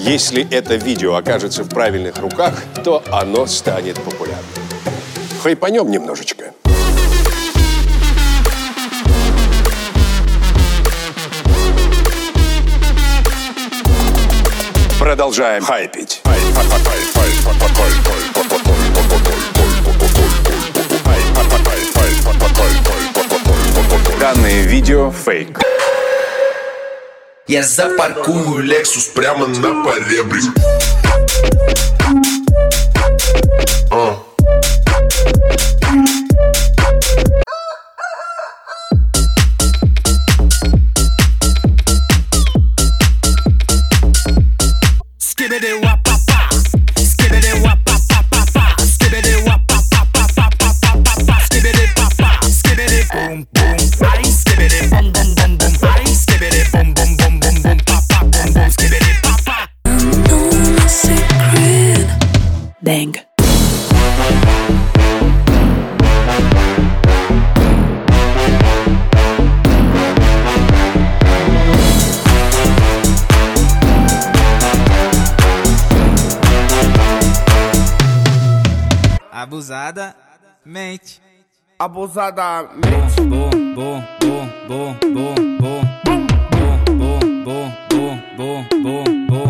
Если это видео окажется в правильных руках, то оно станет популярным. Хайпанем немножечко. Продолжаем хайпить. Данное видео фейк. Я запаркую Lexus прямо на поребрик. Bang. Abusadamente. Abusadamente. Bom, bom, bom, bom, bom, bom, bom, bom, bom, bom, bom, bom, bom.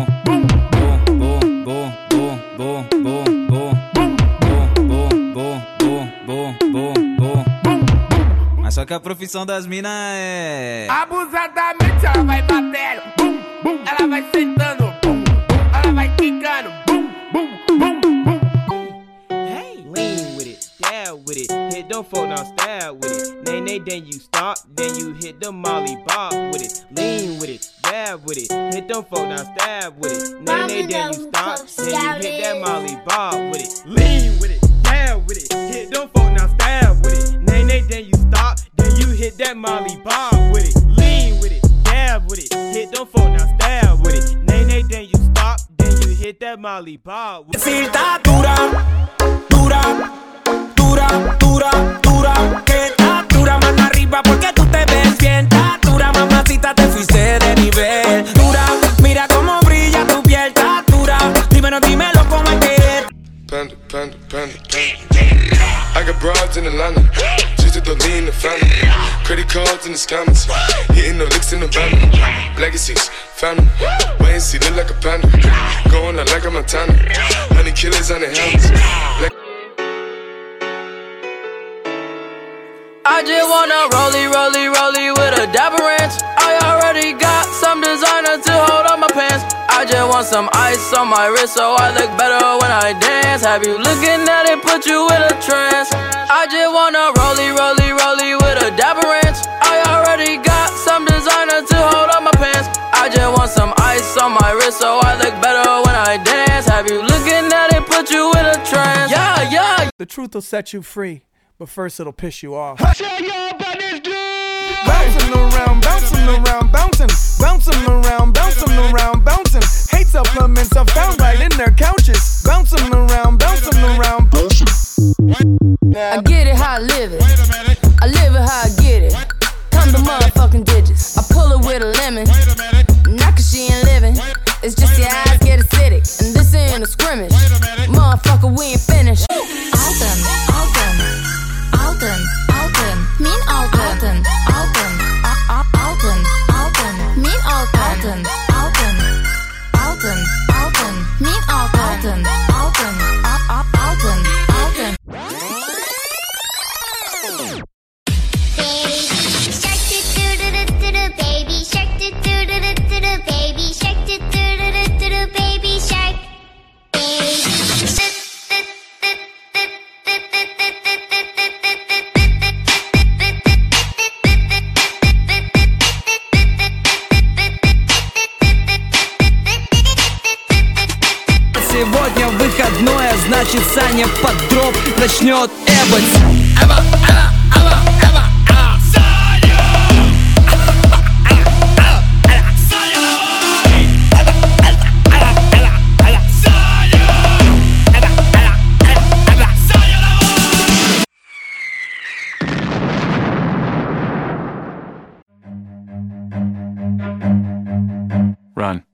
Mas só que a profissão das minas é... Abusadamente ela vai batendo, bum, bum. Ela vai sentando, bum, bum. Ela vai quicando, bum, bum, bum, bum. Hey, lean with it, dab with it, hit them folk now stab with it. Nay, then you stop, then you hit the molly bob with it. Lean with it, dab with it, hit them folk now stab with it. Nay, then you stop, then you hit that molly bob with it. Lean with it, dab with it, hit them folk now stab with it. Nay, then you stop, then you hit that molly bob with it. Lean with it, dab with it, hit them folk now stab with it. Nay, then you stop, then you hit that molly bob with it. Si está dura, dura, dura, dura, dura, que está dura mano arriba porque tú te ves bien, está dura mamacita, te fuiste de nivel, dura, mira cómo brilla tu piel, está dura, dímelo cómo es que es. Panda, panda, panda, panda. I got broads in Atlanta, just to the lean the family. Credit cards in the scammers, hitting the licks in the van. Legacies, family, wait and see, look like a panda. Going out like a Montana, 100 killers on the helmets. I just wanna rollie with a dapper ranch. I already got some designer to hold on my pants. I just want some ice on my wrist so I look better when I dance. Have you looking at it, put you in a trance. I just wanna rollie with a dapper ranch. I already got some designer to hold on my pants. I just want some ice on my wrist so I look better when I dance. Have you looking at it, put you in a trance. Yeah, yeah. The truth will set you free, but first it'll piss you off. Tell y'all about this dude. Bouncing around, bouncing around, bouncing, bouncing around, bouncing around, bouncing. Hate supplements are found right in their couches. Bouncing around, bouncing around, bouncing. I get it how I live it. I live it how I get it. Come the motherfucking digits. I pull it with a lemon. Not cause she ain't living. It's just your eyes get acidic. And this ain't a scrimmage. Motherfucker, we ain't finished. Alton, Alton, Alton, Alton, mean Alton, Alton, Alton, Alton, mean Alton, Alton, Alton, Alton, mean Alton, Alton, Alton, Alton. Baby shark do do do do do do, baby shark do do do do do do, baby shark. Сегодня выходной, а значит Саня под дроп начнет эбать. Run.